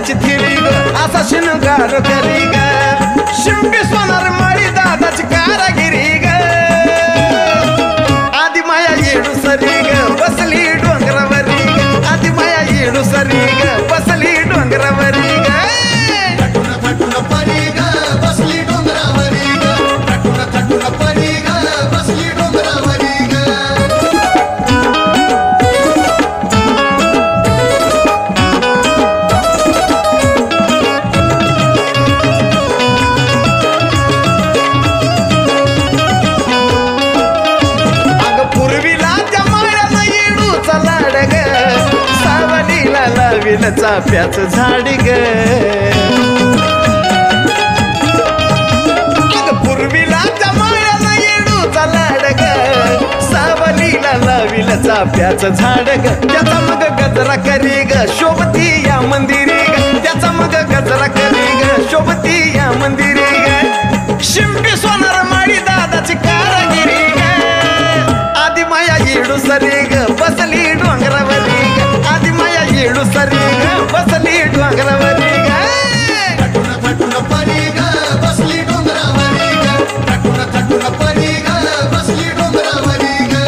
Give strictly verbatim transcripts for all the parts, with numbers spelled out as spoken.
नटण्याची three ग असा शिनगार करी ग शिंपी सोनार माळी दादाची कारागिरी ग आधी माया येडू सरी ग बसली डोंगरावरी ग आधी माया येडू सरी ग बसली डोंगरावरी ग थटून थटून परी ग बसली डोंगरावरी ग थटून थटून परी ग बसली डोंगरावरी ग चाफ्याच झाड ग पूर्वीला जमाळ्याला येडूचा लाड ग सावलीला लाविल चाफ्याच झाड ग त्याचा मग गजरा करी ग शोभती या मंदिरी ग त्याचा मग गजरा करी ग शोभती या मंदिरी ग शिंपी सोनार माळी दादाची कारागिरी ग आधी माया येडू सरी ग बसली डोंगरावरी ग आधी माया येडू सरी ग बसली डोंगरावरी ग थटून थटून परी ग बसली डोंगरावरी ग थटून थटून परी ग बसली डोंगरावरी ग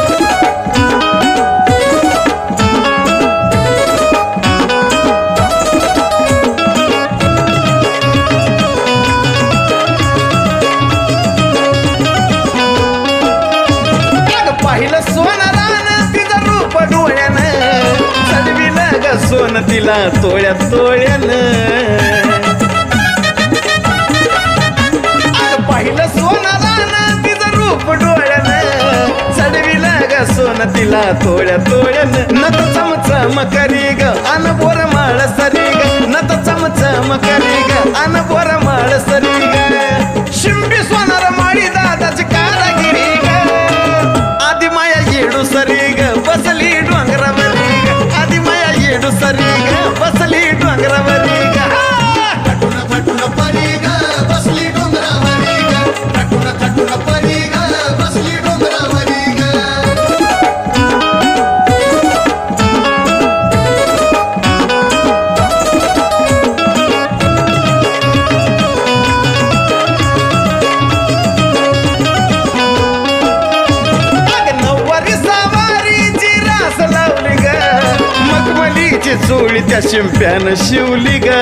पाहिलं सोनारानं तिचं रूप डोळ्यानं चढविलं ग सोन तिला तोळ्या तोळ्यानं पाहिलं सोनारानं तिचं रूप डोळ्यानं चढविलं ग सोन तिला तोळ्या तोळ्यानं नत चमचम करी ग अन बोर माळ सरी ग नत चमचम करी ग अन बोर माळ सरी ग शिंपी सोनार माळी दादाची कारागिरी ग आधी माया येडू सरी ग बसली डोंगरावरी ग आधी माया येडू सरी ग बसली डोंगरावरी ग थटून थटून परी ग बसली डोंगरावरी ग थटून थटून परी ग बसली डोंगरावरी ग चोळी त्या शिंप्यानं शिवली ग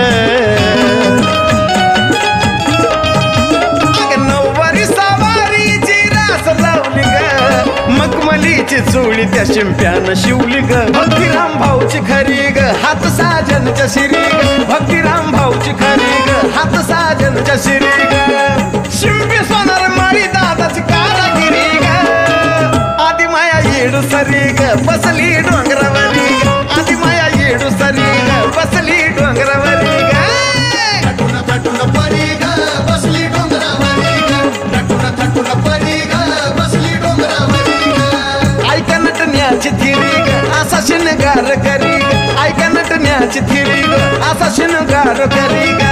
नऊवारी सावारीची रास लावली ग मखमलीची चोळी त्या शिंप्यानं शिवली ग भक्तिराम भाऊची खरी ग हात साजनच्या शिरी ग भक्तिराम भाऊची खरी ग हात साजनच्या शिरी ग शिंपी सोनार माळी दादाची कारागिरी ग आधी माया येडू सरी ग बसली डोंगरावरी ग आधी माया येडू सरी ग बसली डोंगरावरी ग थटून थटून परी ग बसली डोंगरावरी ग थटून थटून परी ग बसली डोंगरावरी ग ऐका नटण्याची थिरी ग असा शिनगार करी ग ऐका नटण्याची थिरी ग असा शिनगार करी ग